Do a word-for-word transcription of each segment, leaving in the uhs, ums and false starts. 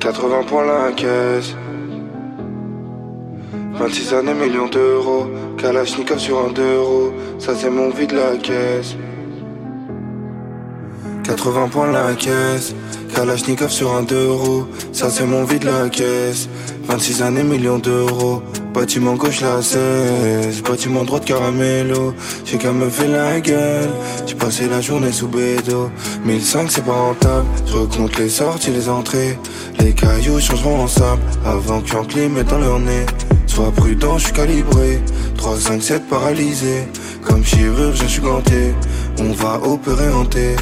quatre-vingts points la caisse. vingt-six années, millions d'euros. Kalachnikov sur un deux roues. Ça c'est mon vide la caisse. quatre-vingts points la caisse. Kalachnikov sur un deux roues. Ça c'est mon vide la caisse. vingt-six années, millions d'euros. Bâtiment gauche la seize. Bâtiment droite caramello. J'ai qu'à me faire la gueule. J'ai passé la journée sous bédo. mille cinq c'est pas rentable. Je recompte les sorties, les entrées. Les cailloux changeront en sable avant que j'enclime mette dans leur nez. Sois prudent, je suis calibré. Trois, cinq, sept paralysé. Comme chirurgien, je suis ganté. On va opérer hanté.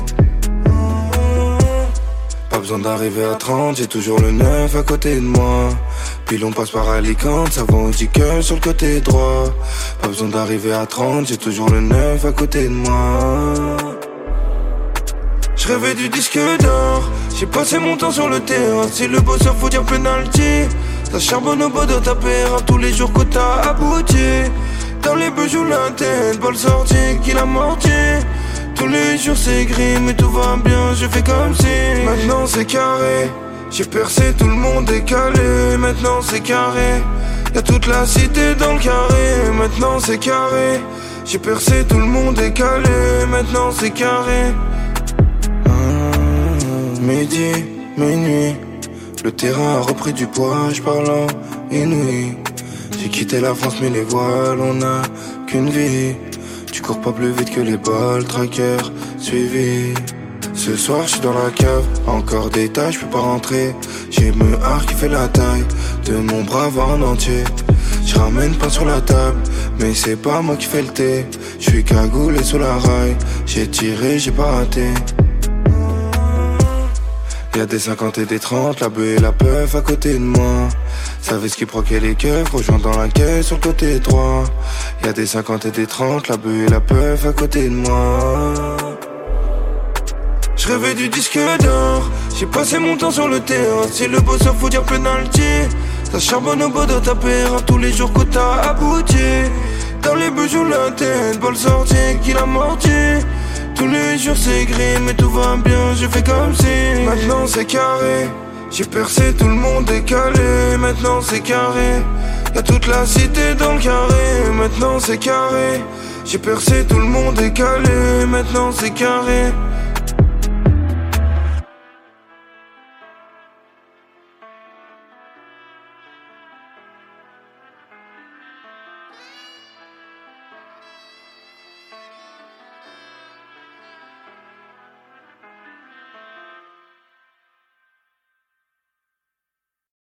Pas besoin d'arriver à trente, j'ai toujours le neuf à côté de moi. Puis l'on passe par Alicante, ça va au que sur le côté droit. Pas besoin d'arriver à trente, j'ai toujours le neuf à côté de moi. Je rêvais du disque d'or, j'ai passé mon temps sur le terrain. Si le bosseur faut dire penalty, ça charbonne au bas de ta paire. Tous les jours que t'as abouti, dans les bijoux la tête, balle sortie qu'il a morti. Tous les jours c'est gris mais tout va bien, je fais comme si. Maintenant c'est carré, j'ai percé, tout le monde est calé. Maintenant c'est carré, y'a toute la cité dans le carré. Maintenant c'est carré, j'ai percé, tout le monde est calé. Maintenant c'est carré. Mmh, midi, minuit, le terrain a repris du poids, je parle en inouï. J'ai quitté la France mais les voiles, on n'a qu'une vie. Tu cours pas plus vite que les balles, tracker, suivi. Ce soir je suis dans la cave, encore des tailles, je peux pas rentrer. J'ai me hard qui fait la taille de mon bras voir en entier. Je ramène pain sur la table, mais c'est pas moi qui fais le thé. Je suis cagoulé sur la raille, j'ai tiré, j'ai pas raté. Y'a des cinquante et des trente, la bœuf et la peuf à côté de moi. Savez ce qui proquait les keufs, rejoins dans la caisse sur le côté droit. Y'a des cinquante et des trente, la bœuf et la peuf à côté de moi. Je rêvais du disque d'or, j'ai passé mon temps sur le terrain. Si le bosseur faut dire penalty, ça charbonne au bas de ta paire. Tous les jours que t'as abouti, dans les bijoux la tête, balle sortie qu'il a morti. Tous les jours c'est gris mais tout va bien, je fais comme si. Maintenant c'est carré, j'ai percé, tout le monde est calé. Maintenant c'est carré, y'a toute la cité dans le carré. Maintenant c'est carré, j'ai percé, tout le monde est calé. Maintenant c'est carré.